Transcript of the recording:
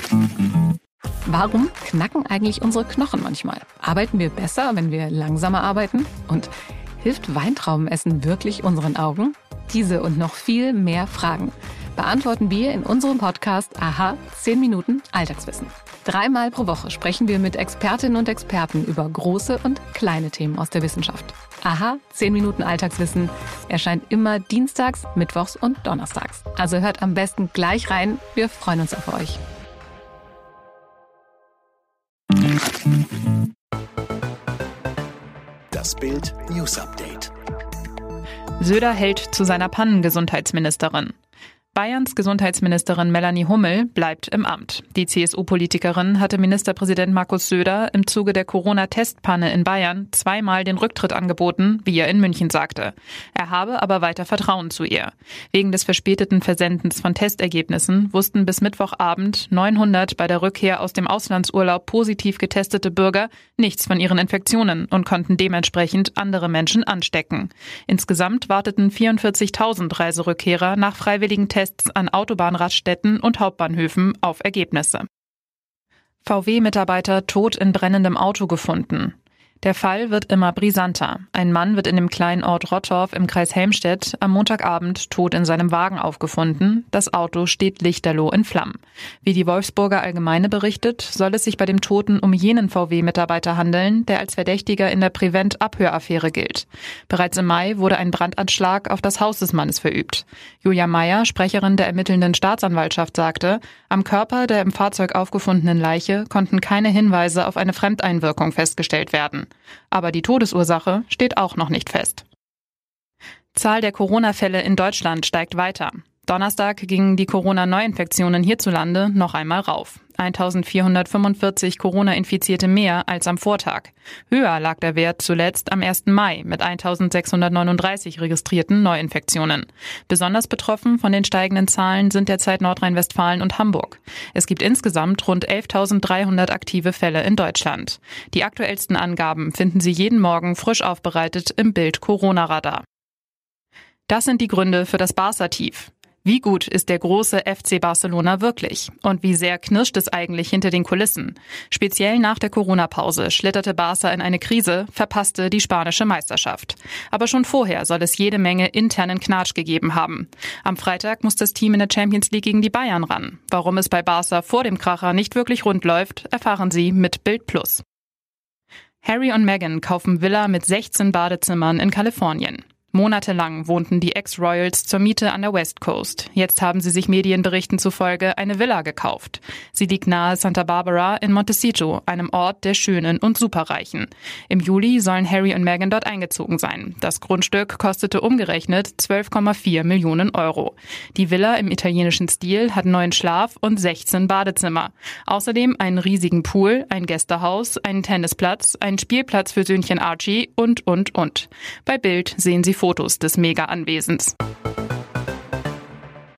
Warum knacken eigentlich unsere Knochen manchmal? Arbeiten wir besser, wenn wir langsamer arbeiten? Und hilft Weintraubenessen wirklich unseren Augen? Diese und noch viel mehr Fragen beantworten wir in unserem Podcast AHA 10 Minuten Alltagswissen. 3-mal pro Woche sprechen wir mit Expertinnen und Experten über große und kleine Themen aus der Wissenschaft. AHA 10 Minuten Alltagswissen erscheint immer dienstags, mittwochs und donnerstags. Also hört am besten gleich rein. Wir freuen uns auf euch. Das Bild News Update. Söder hält zu seiner Pannengesundheitsministerin. Bayerns Gesundheitsministerin Melanie Hummel bleibt im Amt. Die CSU-Politikerin hatte Ministerpräsident Markus Söder im Zuge der Corona-Testpanne in Bayern 2-mal den Rücktritt angeboten, wie er in München sagte. Er habe aber weiter Vertrauen zu ihr. Wegen des verspäteten Versendens von Testergebnissen wussten bis Mittwochabend 900 bei der Rückkehr aus dem Auslandsurlaub positiv getestete Bürger nichts von ihren Infektionen und konnten dementsprechend andere Menschen anstecken. Insgesamt warteten 44.000 Reiserückkehrer nach freiwilligen Tests an Autobahnraststätten und Hauptbahnhöfen auf Ergebnisse. VW-Mitarbeiter tot in brennendem Auto gefunden. Der Fall wird immer brisanter. Ein Mann wird in dem kleinen Ort Rottorf im Kreis Helmstedt am Montagabend tot in seinem Wagen aufgefunden. Das Auto steht lichterloh in Flammen. Wie die Wolfsburger Allgemeine berichtet, soll es sich bei dem Toten um jenen VW-Mitarbeiter handeln, der als Verdächtiger in der Prevent-Abhöraffäre gilt. Bereits im Mai wurde ein Brandanschlag auf das Haus des Mannes verübt. Julia Meyer, Sprecherin der ermittelnden Staatsanwaltschaft, sagte, am Körper der im Fahrzeug aufgefundenen Leiche konnten keine Hinweise auf eine Fremdeinwirkung festgestellt werden. Aber die Todesursache steht auch noch nicht fest. Zahl der Corona-Fälle in Deutschland steigt weiter. Donnerstag gingen die Corona-Neuinfektionen hierzulande noch einmal rauf. 1.445 Corona-Infizierte mehr als am Vortag. Höher lag der Wert zuletzt am 1. Mai mit 1.639 registrierten Neuinfektionen. Besonders betroffen von den steigenden Zahlen sind derzeit Nordrhein-Westfalen und Hamburg. Es gibt insgesamt rund 11.300 aktive Fälle in Deutschland. Die aktuellsten Angaben finden Sie jeden Morgen frisch aufbereitet im Bild Corona-Radar. Das sind die Gründe für das Barca-Tief. Wie gut ist der große FC Barcelona wirklich? Und wie sehr knirscht es eigentlich hinter den Kulissen? Speziell nach der Corona-Pause schlitterte Barca in eine Krise, verpasste die spanische Meisterschaft. Aber schon vorher soll es jede Menge internen Knatsch gegeben haben. Am Freitag muss das Team in der Champions League gegen die Bayern ran. Warum es bei Barca vor dem Kracher nicht wirklich rund läuft, erfahren Sie mit Bild Plus. Harry und Meghan kaufen Villa mit 16 Badezimmern in Kalifornien. Monatelang wohnten die Ex-Royals zur Miete an der West Coast. Jetzt haben sie sich Medienberichten zufolge eine Villa gekauft. Sie liegt nahe Santa Barbara in Montecito, einem Ort der Schönen und Superreichen. Im Juli sollen Harry und Meghan dort eingezogen sein. Das Grundstück kostete umgerechnet 12,4 Millionen Euro. Die Villa im italienischen Stil hat 9 Schlaf- und 16 Badezimmer. Außerdem einen riesigen Pool, ein Gästehaus, einen Tennisplatz, einen Spielplatz für Söhnchen Archie und. Bei Bild sehen Sie Fotos des Mega-Anwesens.